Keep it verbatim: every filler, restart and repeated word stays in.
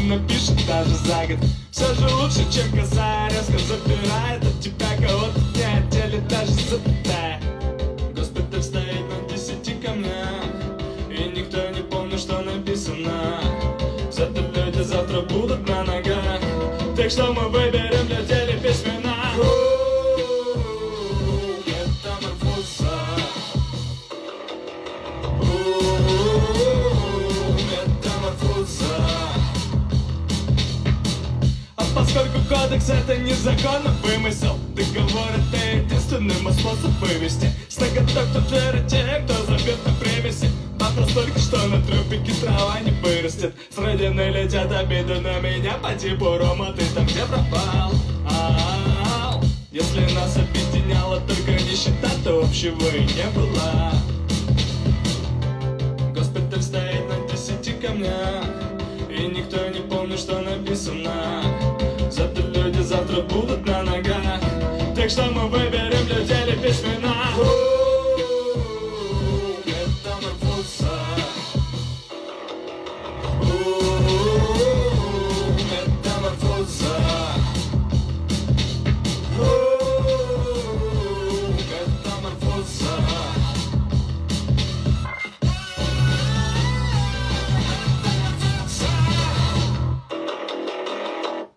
напишет даже за год. Все же лучше, чем коза резко забирает от тебя кого-то не отделит даже запятая. Госпиталь стоит на десяти камнях, и никто не помнит, что написано. Зато люди завтра будут на ногах, так что мы выберем для людей письмена. Метаморфоза. Метаморфоза. А поскольку кодекс это незаконно вымысел, договор это единственный мой способ вывести с ноготок тот же те, кто забит на примеси. Вопрос только, что на трупике трава не вырастет. С родины летят обиды на меня по типу Рома, ты там где пропал? А-а-а. Если нас объединяла только нищета, то общего и не было. Госпиталь стоит на десяти камнях, и никто не помнит, что написано. Зато люди завтра будут на ногах, так что мы в